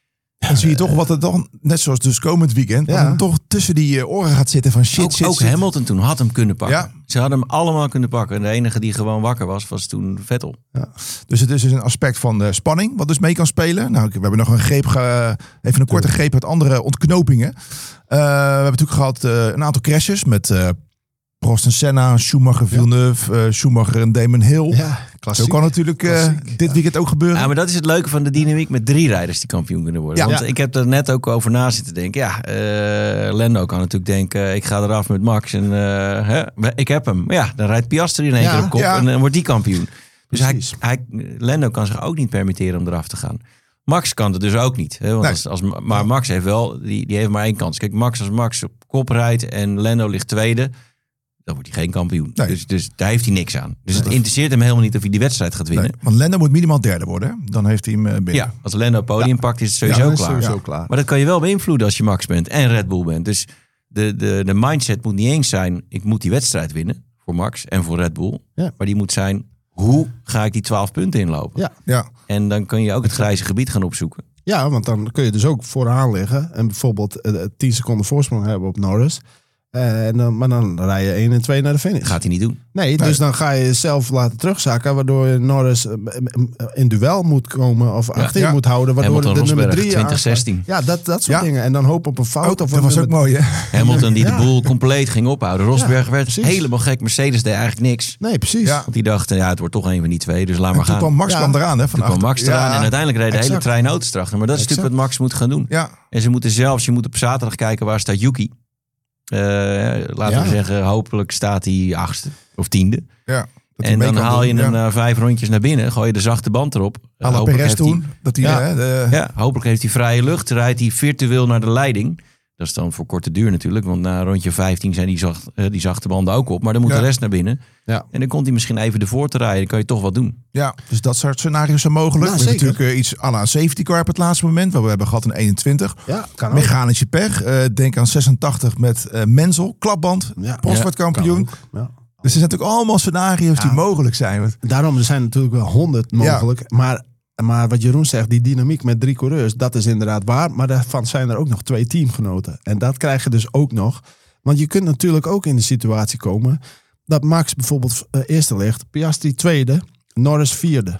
S3: En zie je toch wat er dan, net zoals dus komend weekend, wat
S4: Ja.
S3: er toch tussen die uh, oren gaat zitten van shit,
S1: ook
S3: shit,
S1: ook
S3: shit.
S1: Hamilton toen had hem kunnen pakken.
S3: Ja.
S1: Ze hadden hem allemaal kunnen pakken. En de enige die gewoon wakker was, was toen Vettel.
S3: Dus het is dus een aspect van de spanning wat dus mee kan spelen. Nou, we hebben nog een greep, ge- even een korte greep uit andere ontknopingen. Uh, we hebben natuurlijk gehad uh, een aantal crashes met uh, Prost en Senna, Schumacher, Villeneuve, uh, Schumacher en Damon Hill.
S4: Ja,
S3: Zo
S4: klassiek.
S3: kan natuurlijk uh,
S4: Klassiek,
S3: dit
S4: ja.
S3: weekend ook gebeuren.
S1: Ja, maar dat is het leuke van de dynamiek met drie rijders die kampioen kunnen worden.
S3: Ja.
S1: Want
S4: Ja.
S1: ik heb er net ook over na zitten denken. Ja, uh, Lando kan natuurlijk denken, ik ga eraf met Max en uh, hè, ik heb hem. Maar ja, dan rijdt Piastri in één
S4: Ja.
S1: keer op kop
S3: Ja.
S1: en dan wordt die kampioen. Dus hij,
S4: Precies.
S1: hij, Lando kan zich ook niet permitteren om eraf te gaan. Max kan het dus ook niet. Hè? Want
S3: Nee.
S1: als, als, maar Max heeft wel, die, die heeft maar één kans. Kijk, Max als Max op kop rijdt en Lando ligt tweede, dan wordt hij geen kampioen.
S3: Nee.
S1: Dus, dus daar heeft hij niks aan. Dus het interesseert hem helemaal niet of hij die wedstrijd gaat winnen.
S3: Nee, want Lando moet minimaal derde worden. Hè? Dan heeft hij hem uh, binnen.
S1: Ja, als Lando podium pakt is het sowieso
S3: Ja,
S4: Dan is
S1: klaar.
S4: sowieso
S3: Ja.
S4: klaar.
S1: Maar dat kan je wel beïnvloeden als je Max bent en Red Bull bent. Dus de, de, de mindset moet niet eens zijn, ik moet die wedstrijd winnen voor Max en voor Red Bull.
S4: Ja.
S1: Maar die moet zijn, hoe ga ik die twaalf punten inlopen?
S4: Ja.
S3: Ja.
S1: En dan kun je ook het grijze gebied gaan opzoeken.
S4: Ja, want dan kun je dus ook vooraan liggen en bijvoorbeeld uh, tien seconden voorsprong hebben op Norris. Uh, en dan, maar dan rij je één en twee naar de finish.
S1: Dat gaat hij niet doen.
S4: Nee, dus dan ga je jezelf laten terugzakken, waardoor je Norris uh, in duel moet komen of achter je
S3: Ja.
S4: moet houden, waardoor
S1: Hamilton,
S4: de nummer
S1: Rosberg,
S4: drie
S1: twintig zestien.
S4: Ja, dat, dat soort
S3: Ja.
S4: dingen. En dan hoop op een fout.
S3: Oh,
S4: of
S3: dat
S4: een
S3: was ook
S4: nummer-
S3: mooi, hè?
S1: Hamilton die
S4: Ja.
S1: de boel compleet ging ophouden. Rosberg
S4: Ja,
S1: werd
S4: precies.
S1: helemaal gek. Mercedes deed eigenlijk niks.
S4: Nee, precies.
S3: Ja.
S1: Want die dachten, ja, het wordt toch een van die twee, dus laat
S3: En
S1: maar
S3: toen
S1: gaan.
S3: kwam Max
S4: Ja.
S3: kwam eraan, hè? Van
S1: Toen kwam
S3: achter.
S1: Max eraan
S3: Ja.
S1: en uiteindelijk reed de hele
S4: exact.
S1: trein auto's erachter. Maar dat is natuurlijk wat Max moet gaan doen.
S3: Ja.
S1: En ze moeten zelfs, je moet op zaterdag kijken waar staat Yuki. Uh, laten
S4: Ja.
S1: we zeggen, hopelijk staat hij achtste of tiende.
S3: Ja. Dat hij
S1: En
S3: mee
S1: dan
S3: kan
S1: haal
S3: doen.
S1: je
S3: Ja.
S1: hem na vijf rondjes naar binnen. Gooi je de zachte band erop. Uh,
S3: à la
S1: hopelijk
S3: Perez
S1: heeft hij-
S3: toen. Dat hij,
S1: Ja.
S3: hè, de,
S1: Ja, hopelijk heeft hij vrije lucht. Rijdt hij virtueel naar de leiding. Dat is dan voor korte duur natuurlijk. Want na rondje vijftien zijn die, zacht, uh, die zachte banden ook op. Maar dan moet
S3: Ja.
S1: de rest naar binnen.
S4: Ja.
S1: En dan komt hij misschien even ervoor te rijden. Dan kan je toch wat doen.
S3: ja, dus dat soort scenario's zijn mogelijk.
S4: Nou,
S3: we hebben
S4: zeker.
S3: natuurlijk uh, iets à la een safety car op het laatste moment. Wat we hebben gehad in eenentwintig.
S4: Ja, kan ook.
S3: Mechanische pech. Uh, denk aan zesentachtig met uh, Menzel. Klapband.
S4: Ja.
S3: Prost
S1: Ja,
S3: wordt
S4: Kan
S3: kampioen.
S4: ook. Ja.
S3: Dus er zijn natuurlijk allemaal scenario's die
S4: Ja.
S3: mogelijk zijn. Want-
S4: Daarom er zijn natuurlijk wel honderd mogelijk. Maar, maar wat Jeroen zegt, die dynamiek met drie coureurs, dat is inderdaad waar. Maar daarvan zijn er ook nog twee teamgenoten. En dat krijg je dus ook nog. Want je kunt natuurlijk ook in de situatie komen dat Max bijvoorbeeld uh, eerste ligt, Piastri tweede, Norris vierde.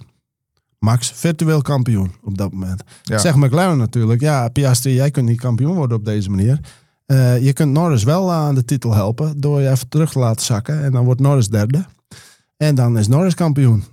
S4: Max virtueel kampioen op dat moment.
S3: Ja.
S4: Zegt McLaren natuurlijk, ja Piastri, jij kunt niet kampioen worden op deze manier. Uh, je kunt Norris wel aan de titel helpen door je even terug te laten zakken. En dan wordt Norris derde. En dan is Norris kampioen.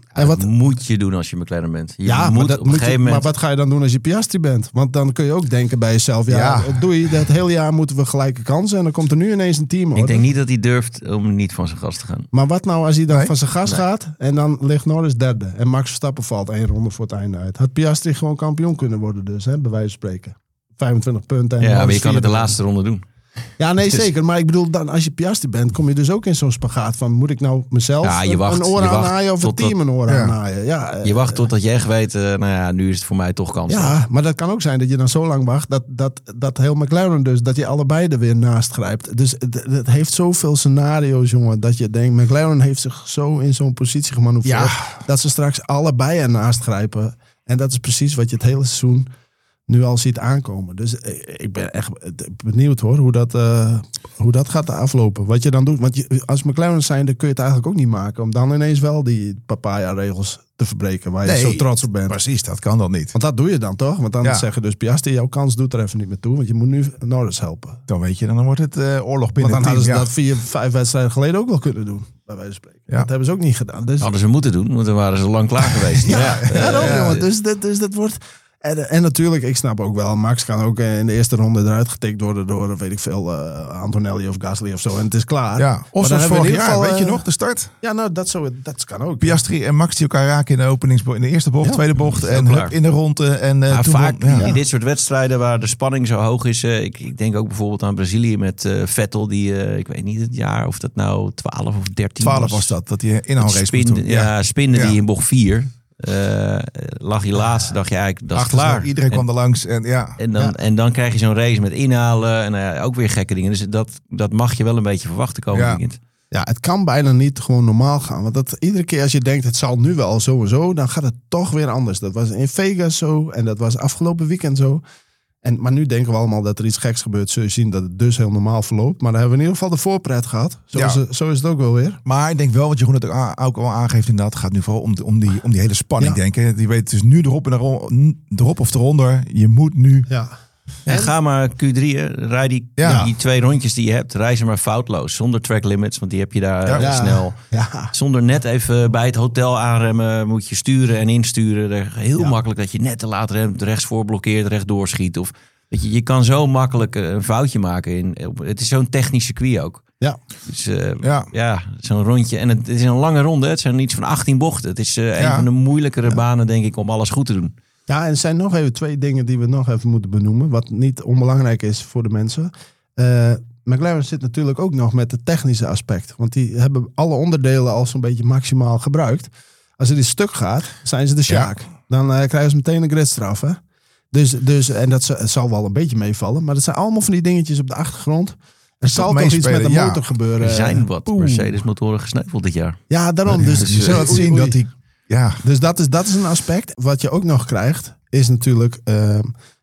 S1: En wat moet je doen als je McLaren bent? Je
S4: ja,
S1: moet
S4: maar, dat
S1: op een
S4: moet
S1: gegeven
S4: je,
S1: moment...
S4: maar wat ga je dan doen als je Piastri bent? Want dan kun je ook denken bij jezelf... Ja,
S3: Ja.
S4: doei, dat hele jaar moeten we gelijke kansen... en dan komt er nu ineens een team.
S1: Ik denk niet dat hij durft om niet van zijn gas te gaan.
S4: Maar wat nou als hij dan
S3: Nee.
S4: van zijn gas
S1: Nee.
S4: gaat... en dan ligt Norris derde... en Max Verstappen valt één ronde voor het einde uit. Had Piastri gewoon kampioen kunnen worden dus, hè, bij wijze van spreken. vijfentwintig punten. En
S1: Ja, maar
S4: Norris
S1: je kan het de
S4: vierde.
S1: laatste ronde doen.
S4: Ja, nee,
S1: Dus-
S4: zeker. Maar ik bedoel, dan, als je Piastri bent... kom je dus ook in zo'n spagaat van... moet ik nou mezelf
S1: Ja, je
S4: een-
S1: wacht-
S4: een oor
S1: je wacht
S4: aanhaaien... of het
S1: totdat-
S4: team een oor
S3: Ja.
S4: aanhaaien? Ja, eh,
S1: Je wacht totdat je echt weet, uh, nou ja, nu is het voor mij toch kans.
S4: Ja, maar dat kan ook zijn dat je dan zo lang wacht... dat, dat, dat heel McLaren dus... dat je allebei er weer naast grijpt. Dus het, het heeft zoveel scenario's, jongen... dat je denkt, McLaren heeft zich zo in zo'n positie gemanoeuvreerd...
S3: Ja.
S4: dat ze straks allebei ernaast grijpen. En dat is precies wat je het hele seizoen... nu al ziet aankomen. Dus ik ben echt benieuwd hoor, hoe dat, uh, hoe dat gaat aflopen. Wat je dan doet. Want je, als McLaren zijn, dan kun je het eigenlijk ook niet maken... om dan ineens wel die papaya-regels te verbreken... waar je
S3: Nee,
S4: zo trots op bent.
S3: Precies, dat kan dan niet.
S4: Want dat doe je dan toch? Want dan
S3: Ja.
S4: zeggen dus Piastri, jouw kans doet er even niet meer toe... want je moet nu Norris helpen.
S3: Dan weet je, dan wordt het uh, oorlog binnen
S4: Want dan
S3: het
S4: hadden
S3: team.
S4: ze dat vier, vijf wedstrijden geleden ook wel kunnen doen. Bij wijze van spreken.
S3: Ja.
S4: Dat hebben ze ook niet gedaan. Dus,
S1: Hadden ze moeten doen, want dan waren ze lang klaar geweest.
S4: ja,
S1: ja,
S4: ja, daarom,
S1: uh,
S4: jongen. Dus, dat, dus dat wordt... En, en natuurlijk, ik snap ook wel, Max kan ook in de eerste ronde eruit getikt worden door, weet ik veel, uh, Antonelli of Gasly of zo. En het is klaar.
S3: Ja,
S4: Maar
S3: of
S4: dan
S3: zoals
S4: hebben we
S3: vorig
S4: in ieder
S3: jaar,
S4: geval,
S3: weet je
S4: uh,
S3: nog, de start?
S4: Ja, nou, dat, zo, dat kan ook.
S3: Piastri en Max die elkaar raken in de openingsbocht, in de eerste bocht,
S4: Ja,
S3: tweede bocht
S1: is
S3: en
S1: ook
S3: hup,
S1: klaar.
S3: in de ronde. En, uh,
S1: Maar
S3: toen
S1: vaak
S3: won- ja.
S1: in dit soort wedstrijden waar de spanning zo hoog is. Uh, ik, ik denk ook bijvoorbeeld aan Brazilië met uh, Vettel. Die, uh, ik weet niet het jaar of dat nou twaalf of dertien was.
S3: twaalf was dat, dat hij inhaalrace
S1: Spinde,
S3: moest doen.
S1: ja, spinde
S3: Ja.
S1: die in bocht vier. Uh, lag je laatste, dacht je eigenlijk, dat is
S3: Achter
S1: klaar.
S3: iedereen
S1: En-
S3: kwam er langs. En, ja.
S1: En dan,
S4: Ja.
S1: en dan krijg je zo'n race met inhalen en uh, ook weer gekke dingen. Dus dat, dat mag je wel een beetje verwachten komend
S3: Ja.
S1: weekend.
S4: Ja, het kan bijna niet gewoon normaal gaan. Want dat, iedere keer als je denkt, het zal nu wel zo en zo, dan gaat het toch weer anders. Dat was in Vegas zo en dat was afgelopen weekend zo. En, maar nu denken we allemaal dat er iets geks gebeurt. Zul je zien dat het dus heel normaal verloopt. Maar dan hebben we in ieder geval de voorpret gehad. Zo,
S3: Ja.
S4: is, het, zo is het ook wel weer.
S3: Maar ik denk wel, wat Jeroen het ook a- ook al aangeeft inderdaad, het gaat nu vooral om, de, om, die, om die hele spanning
S4: Ja.
S3: denken. Die weet dus nu erop, en erom, erop of eronder. Je moet nu...
S4: Ja.
S1: En ga maar Q drie, hè. Rij die,
S3: Ja.
S1: die twee rondjes die je hebt, rij ze maar foutloos. Zonder track limits, want die heb je daar uh,
S3: Ja.
S1: snel.
S4: Ja.
S1: Zonder net even bij het hotel aanremmen, moet je sturen en insturen. Er- Heel
S4: Ja.
S1: makkelijk dat je net te laat remt, rechtsvoor blokkeert, rechtdoor schiet. Of, weet je, je kan zo makkelijk uh, een foutje maken. In, op- het is zo'n technisch circuit ook.
S4: Ja.
S1: Dus uh,
S3: Ja.
S1: ja, zo'n rondje. En het, is een lange ronde. Het zijn iets van achttien bochten. Het is uh, een
S3: Ja.
S1: van de moeilijkere banen, denk ik, om alles goed te doen.
S4: Ja, en er zijn nog even twee dingen die we nog even moeten benoemen. Wat niet onbelangrijk is voor de mensen. Uh, McLaren zit natuurlijk ook nog met het technische aspect. Want die hebben alle onderdelen al zo'n beetje maximaal gebruikt. Als er iets stuk gaat, zijn ze de sjaak. Dan uh, krijgen ze meteen een gridstraf. Hè? Dus, dus, en dat z- het zal wel een beetje meevallen. Maar dat zijn allemaal van die dingetjes op de achtergrond. Er zal toch iets
S3: meespelen,
S4: met de
S3: ja.
S4: motor gebeuren.
S1: Er zijn wat
S4: Poeh.
S1: Mercedes-motoren gesneuveld dit jaar.
S4: Ja, daarom. Dus,
S1: Dus,
S3: Je zal
S1: uh,
S3: het
S4: oei,
S3: zien
S4: oei.
S3: dat hij... Ja,
S4: Dus dat is, dat is een aspect. Wat je ook nog krijgt, is natuurlijk uh,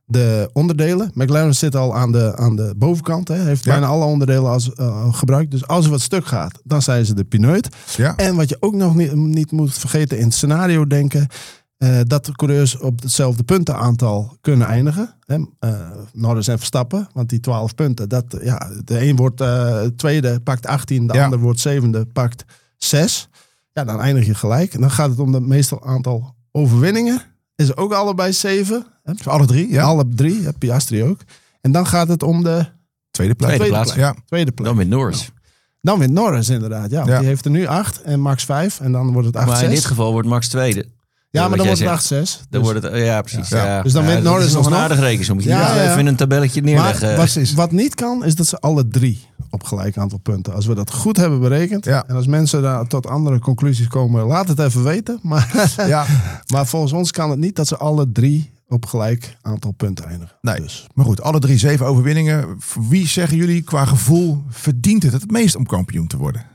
S4: de onderdelen. McLaren zit al aan de, aan de bovenkant. Hè. Heeft
S3: Ja.
S4: bijna alle onderdelen als, uh, gebruikt. Dus als er wat stuk gaat, dan zijn ze de pineut.
S3: ja.
S4: En wat je ook nog niet, niet moet vergeten in het scenario denken... Uh, dat de coureurs op hetzelfde puntenaantal kunnen eindigen. Hè. Uh, Norris en Verstappen, want die twaalf punten... Dat, ja, de een wordt uh, tweede, pakt achttien. De
S3: Ja.
S4: ander wordt zevende, pakt zes. Ja, dan eindig je gelijk. En dan gaat het om het meestal aantal overwinningen. Is ook allebei zeven. Hè?
S3: Dus alle drie, ja.
S4: Alle drie, ja, Piastri ook. En dan gaat het om de
S3: Tweede plaats.
S1: Tweede
S4: tweede
S1: plaats.
S4: plek.
S3: Ja.
S4: Tweede plek.
S1: Dan met Norris.
S4: Dan wint Norris inderdaad. Ja, want
S3: Ja.
S4: die heeft er nu acht en Max vijf. En dan wordt het acht
S1: Maar in
S4: zes.
S1: dit geval wordt Max tweede.
S4: Ja,
S1: wat
S4: maar dan
S1: jij
S4: wordt het
S1: zegt.
S4: acht zes.
S1: Dan
S4: Dus-
S1: wordt het, ja, precies.
S3: Ja.
S1: Ja.
S4: Dus dan
S1: Ja,
S4: wint
S1: dat
S4: Norris
S1: is nog een
S4: alsnog.
S1: aardig rekensommetje.
S4: Ja,
S1: Ja,
S4: ja.
S1: even een tabelletje neerleggen.
S4: Maar wat, wat niet kan, is dat ze alle drie op gelijk aantal punten. Als we dat goed hebben berekend.
S3: Ja.
S4: En als mensen daar tot andere conclusies komen, laat het even weten. Maar,
S3: Ja.
S4: maar volgens ons kan het niet dat ze alle drie op gelijk aantal punten eindigen.
S3: Nee.
S4: Dus.
S3: Maar goed, alle drie zeven overwinningen. Voor wie zeggen jullie qua gevoel verdient het het meest om kampioen te worden?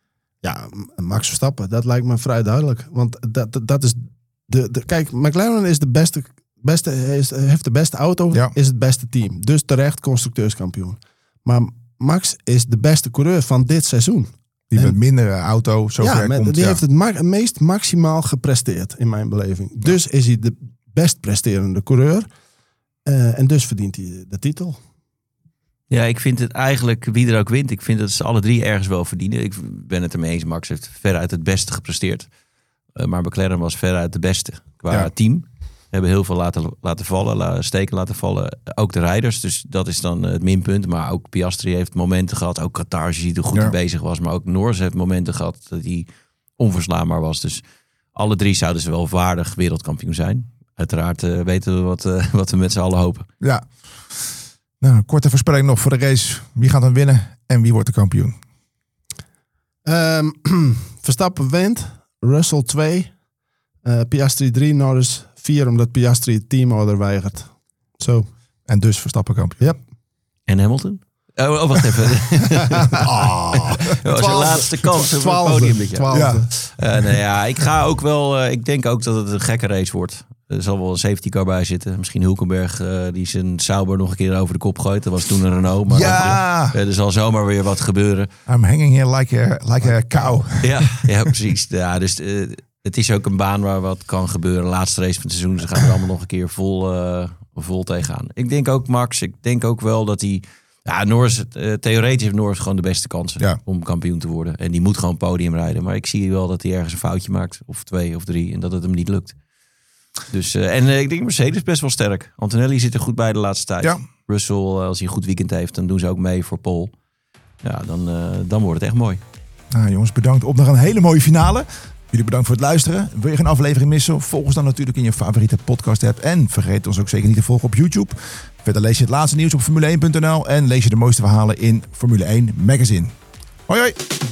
S4: Ja, Max Verstappen, dat lijkt me vrij duidelijk. Want dat, dat, dat is de, de. Kijk, McLaren is de beste, beste is, heeft de beste auto,
S3: Ja.
S4: is het beste team. Dus terecht constructeurskampioen. Maar Max is de beste coureur van dit seizoen.
S3: Die
S4: En-
S3: met mindere auto zover
S4: ja, met,
S3: komt.
S4: die
S3: ja.
S4: heeft het ma- meest maximaal gepresteerd in mijn beleving. Dus is hij de best presterende coureur. Uh, en dus verdient hij de titel.
S1: Ja, ik vind het eigenlijk, wie er ook wint, ik vind dat ze alle drie ergens wel verdienen. Ik ben het ermee eens, Max heeft veruit het beste gepresteerd. Uh, maar McLaren was veruit de beste qua
S3: Ja.
S1: team. Hebben heel veel laten, laten vallen, la, steken laten vallen. Ook de rijders, dus dat is dan het minpunt. Maar ook Piastri heeft momenten gehad. Ook Qatar, die er goed
S3: Ja.
S1: in bezig was. Maar ook Norris heeft momenten gehad dat hij onverslaanbaar was. Dus alle drie zouden ze wel waardig wereldkampioen zijn. Uiteraard uh, weten we wat, uh, wat we met z'n allen hopen.
S3: Ja. Nou, een korte voorspelling nog voor de race. Wie gaat dan winnen en wie wordt de kampioen?
S4: Um, Verstappen wint. Russell twee. Uh, Piastri drie. Norris vier. Omdat Piastri het teamorder weigert. Zo.
S3: En dus Verstappen kampioen.
S4: Yep.
S1: En Hamilton? Oh, oh wacht even.
S3: Oh.
S1: Dat was de laatste kans op het
S4: Twaalfde.
S1: podium dit jaar.
S4: Twaalfde.
S1: Uh, nou ja, ik ga ook wel. Uh, ik denk ook dat het een gekke race wordt. Er zal wel een safety car bij zitten. Misschien Hulkenberg uh, die zijn Sauber nog een keer over de kop gooit. Dat was toen een Renault. Maar
S3: Ja.
S1: uh, er zal zomaar weer wat gebeuren.
S3: I'm hanging here like a, like a cow.
S1: Ja, ja precies. Ja, dus uh, het is ook een baan waar wat kan gebeuren. Laatste race van het seizoen. Ze gaan er allemaal nog een keer vol, uh, vol tegenaan. Ik denk ook Max. Ik denk ook wel dat hij... Ja, Norris, uh, theoretisch heeft Norris gewoon de beste kansen
S3: Ja.
S1: om kampioen te worden. En die moet gewoon podium rijden. Maar ik zie wel dat hij ergens een foutje maakt. Of twee of drie. En dat het hem niet lukt. Dus, uh, en uh, ik denk Mercedes best wel sterk. Antonelli zit er goed bij de laatste tijd.
S3: Ja.
S1: Russell, uh, als hij een goed weekend heeft, dan doen ze ook mee voor Pole. Ja, dan, uh, dan wordt het echt mooi.
S3: Nou, jongens, bedankt op naar een hele mooie finale. Jullie bedankt voor het luisteren. Wil je geen aflevering missen? Volg ons dan natuurlijk in je favoriete podcast app. En vergeet ons ook zeker niet te volgen op YouTube. Verder lees je het laatste nieuws op Formule één punt n l. En lees je de mooiste verhalen in Formule één Magazine. Hoi hoi!